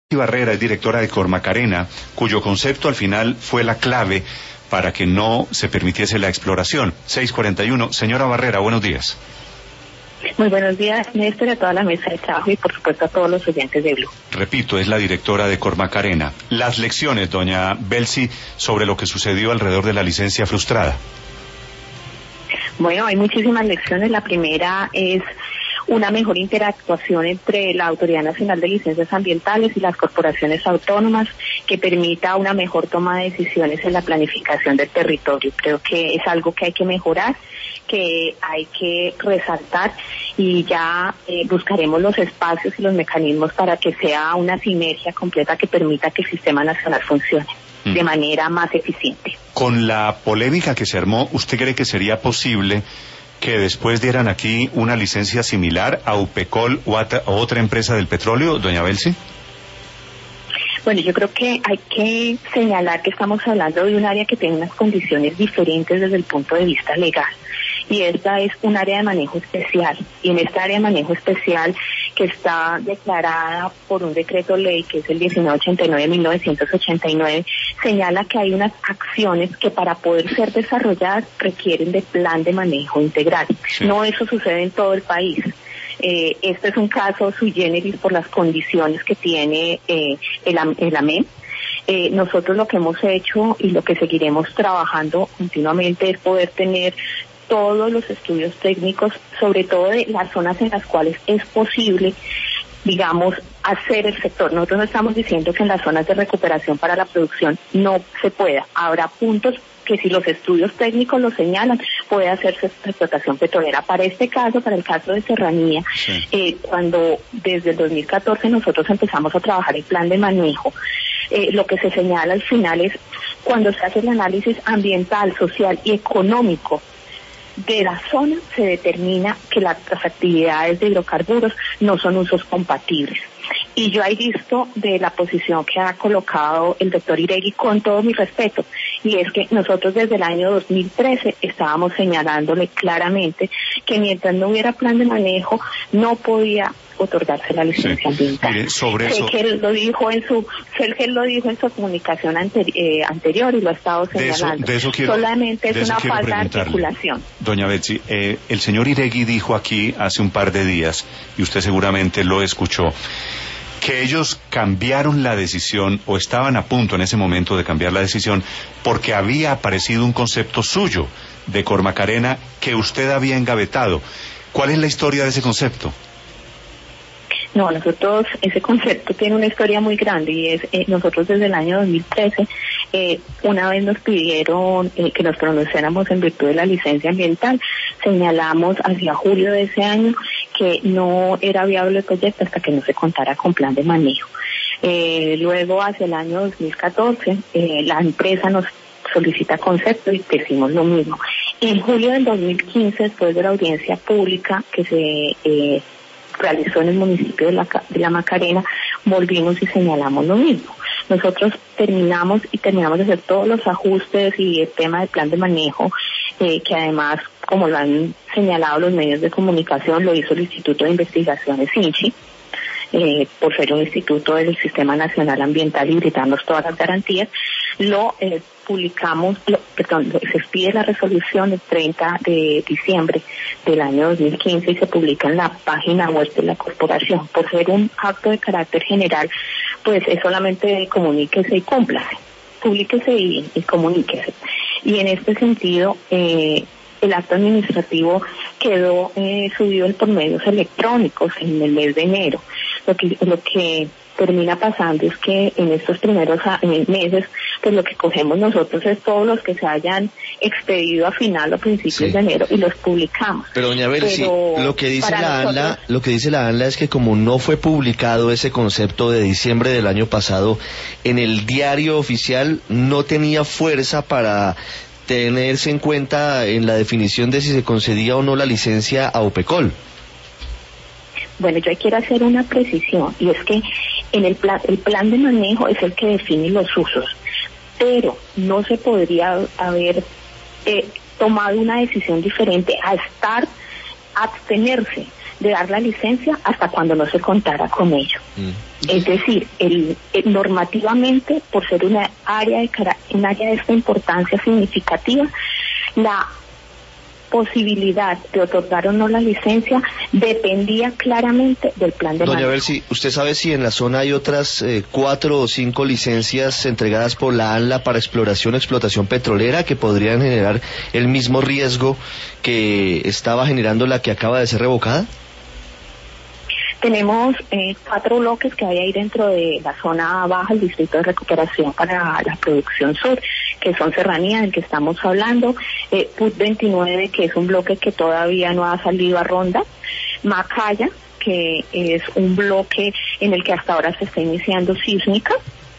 Barrera es directora de Cormacarena, cuyo concepto al final fue la clave para que no se permitiese la exploración. 6:41. Señora Barrera, buenos días. Muy buenos días, Néstor, a toda la mesa de trabajo y por supuesto a todos los oyentes de Blue. Repito, es la directora de Cormacarena. Las lecciones, doña Belsi, sobre lo que sucedió alrededor de la licencia frustrada. Bueno, hay muchísimas lecciones. La primera es una mejor interactuación entre la Autoridad Nacional de Licencias Ambientales y las corporaciones autónomas que permita una mejor toma de decisiones en la planificación del territorio. Creo que es algo que hay que mejorar, que hay que resaltar y ya buscaremos los espacios y los mecanismos para que sea una sinergia completa que permita que el sistema nacional funcione de manera más eficiente. Con la polémica que se armó, ¿usted cree que sería posible que después dieran aquí una licencia similar a Upecol o a otra empresa del petróleo, doña Belsi? Bueno, yo creo que hay que señalar que estamos hablando de un área que tiene unas condiciones diferentes desde el punto de vista legal. Y esta es un área de manejo especial. Y en esta área de manejo especial, que está declarada por un decreto ley, que es el 1989 de 1989, señala que hay unas acciones que para poder ser desarrolladas requieren de plan de manejo integral. Sí. No eso sucede en todo el país. Este es un caso sui generis por las condiciones que tiene el AMEM. Nosotros lo que hemos hecho y lo que seguiremos trabajando continuamente es poder tener todos los estudios técnicos, sobre todo de las zonas en las cuales es posible, digamos, hacer el sector. Nosotros no estamos diciendo que en las zonas de recuperación para la producción no se pueda. Habrá puntos que si los estudios técnicos lo señalan, puede hacerse explotación petrolera. Para este caso, para el caso de Serranía, sí. Cuando desde el 2014 nosotros empezamos a trabajar el plan de manejo, lo que se señala al final es cuando se hace el análisis ambiental, social y económico de la zona, se determina que las actividades de hidrocarburos no son usos compatibles. Y yo he visto de la posición que ha colocado el doctor Iregui, con todo mi respeto, y es que nosotros desde el año 2013 estábamos señalándole claramente que mientras no hubiera plan de manejo no podía otorgarse la licencia ambiental. Mire, sobre eso, que él lo dijo en su comunicación anterior y lo ha estado señalando. De eso quiero, solamente es una falta de articulación. Doña Betsy, el señor Iregui dijo aquí hace un par de días, y usted seguramente lo escuchó, que ellos cambiaron la decisión o estaban a punto en ese momento de cambiar la decisión porque había aparecido un concepto suyo de Cormacarena que usted había engavetado. ¿Cuál es la historia de ese concepto? No, nosotros, ese concepto tiene una historia muy grande y es, nosotros desde el año 2013, una vez nos pidieron que nos pronunciáramos en virtud de la licencia ambiental, señalamos hacia julio de ese año que no era viable el proyecto hasta que no se contara con plan de manejo. Luego, hacia el año 2014, la empresa nos solicita concepto y decimos lo mismo. En julio del 2015, después de la audiencia pública que se realizó en el municipio de la Macarena, volvimos y señalamos lo mismo. Nosotros terminamos de hacer todos los ajustes y el tema del plan de manejo, que además, como lo han señalado los medios de comunicación, lo hizo el Instituto de Investigaciones INCHI, por ser un instituto del Sistema Nacional Ambiental y brindarnos todas las garantías. Lo publicamos, se expide la resolución el 30 de diciembre del año 2015 y se publica en la página web de la corporación. Por ser un acto de carácter general, pues es solamente comuníquese y cúmplase, publíquese y comuníquese. Y en este sentido, el acto administrativo quedó subido por medios electrónicos en el mes de enero. Lo que termina pasando es que en estos primeros meses, pues lo que cogemos nosotros es todos los que se hayan expedido a final o principios de enero y los publicamos. Pero doña Belsi, lo que dice la ANLA es que como no fue publicado ese concepto de diciembre del año pasado en el diario oficial, no tenía fuerza para tenerse en cuenta en la definición de si se concedía o no la licencia a Upecol. Bueno, yo quiero hacer una precisión, y es que en el plan de manejo es el que define los usos, pero no se podría haber tomado una decisión diferente a abstenerse de dar la licencia hasta cuando no se contara con ello. Es decir, normativamente, por ser un área de esta importancia significativa, la posibilidad de otorgar o no la licencia dependía claramente del plan de manejo. Doña Belsi, ¿usted sabe si en la zona hay otras 4 o 5 licencias entregadas por la ANLA para exploración o explotación petrolera que podrían generar el mismo riesgo que estaba generando la que acaba de ser revocada? Tenemos 4 bloques que hay ahí dentro de la zona baja, el Distrito de Recuperación para la Producción Sur, que son Serranía, del que estamos hablando, PUT 29, que es un bloque que todavía no ha salido a ronda, Macaya, que es un bloque en el que hasta ahora se está iniciando sísmica,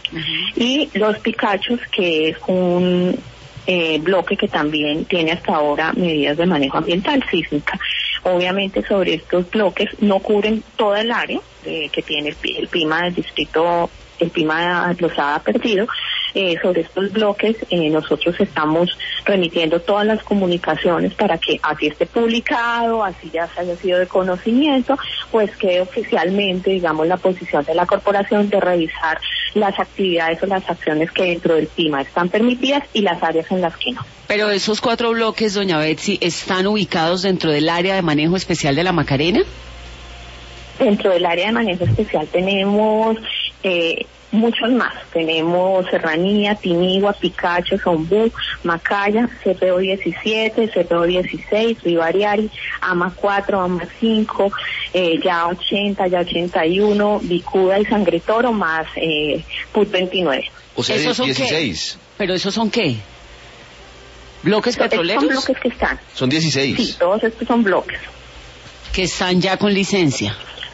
y Los Picachos, que es un bloque que también tiene hasta ahora medidas de manejo ambiental sísmica. Obviamente sobre estos bloques no cubren toda el área que tiene el PIMA del distrito, el PIMA Lozada Perdido. Sobre estos bloques nosotros estamos remitiendo todas las comunicaciones para que así esté publicado, así ya se haya sido de conocimiento, pues quede oficialmente, digamos, la posición de la corporación de revisar las actividades o las acciones que dentro del PIMA están permitidas y las áreas en las que no. Pero esos 4 bloques, doña Betsy, ¿están ubicados dentro del área de manejo especial de la Macarena? Dentro del área de manejo especial tenemos muchos más. Tenemos Serranía, Tinigua, Picacho, Zombú, Macaya, CPO 17, CPO 16, Rivariari, AMA 4, AMA 5, Ya 80, Ya 81, Bicuda y Sangre Toro, más PUT 29. O sea, ¿Esos son 16. qué? ¿Pero esos son qué? ¿Bloques petroleros? Son bloques que están. Son 16. Sí, todos estos son bloques. Que están ya con licencia.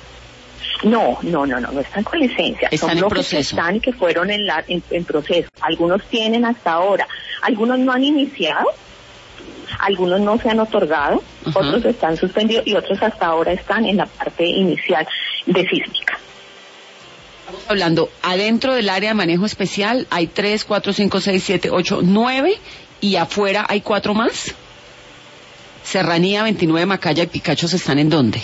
No están con licencia. Están son en bloques proceso. Que están y que fueron en proceso. Algunos tienen hasta ahora, algunos no han iniciado, algunos no se han otorgado, otros están suspendidos y otros hasta ahora están en la parte inicial de sísmica. Estamos hablando, adentro del área de manejo especial hay 3, 4, 5, 6, 7, 8, 9 y afuera hay 4 más. Serranía, 29, Macaya y Picachos están ¿en dónde?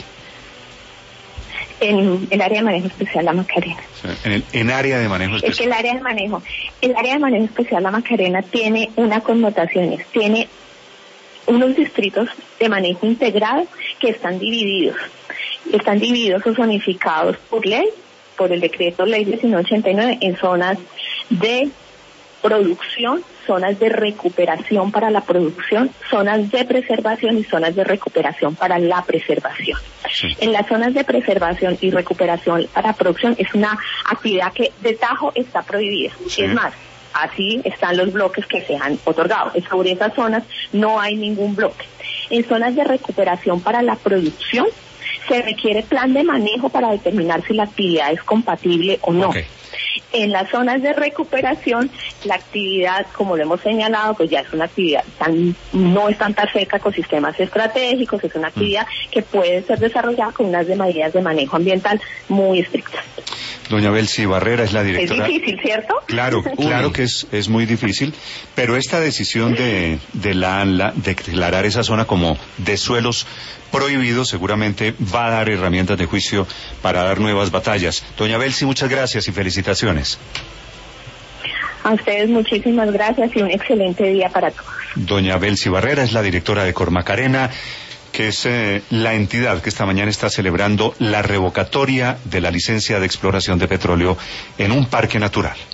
En el área de manejo especial La Macarena. En área de manejo especial. Es que el área de manejo especial La Macarena tiene una connotación, tiene unos distritos de manejo integrado que están divididos o zonificados por ley, por el decreto ley 1989, en zonas de producción, zonas de recuperación para la producción, zonas de preservación y zonas de recuperación para la preservación. Sí. En las zonas de preservación y recuperación para producción es una actividad que de tajo está prohibida. Sí. Es más, así están los bloques que se han otorgado. Sobre esas zonas no hay ningún bloque. En zonas de recuperación para la producción se requiere plan de manejo para determinar si la actividad es compatible o no. Okay. En las zonas de recuperación, la actividad, como lo hemos señalado, pues ya es una actividad, no es tan cerca a ecosistemas estratégicos, es una actividad que puede ser desarrollada con unas medidas de manejo ambiental muy estrictas. Doña Belsi Barrera es la directora. Es difícil, ¿cierto? Claro que es muy difícil, pero esta decisión de la ANLA de declarar esa zona como de suelos prohibidos seguramente va a dar herramientas de juicio para dar nuevas batallas. Doña Belsi, muchas gracias y felicitaciones. A ustedes muchísimas gracias y un excelente día para todos. Doña Belsi Barrera es la directora de Cormacarena, que es la entidad que esta mañana está celebrando la revocatoria de la licencia de exploración de petróleo en un parque natural.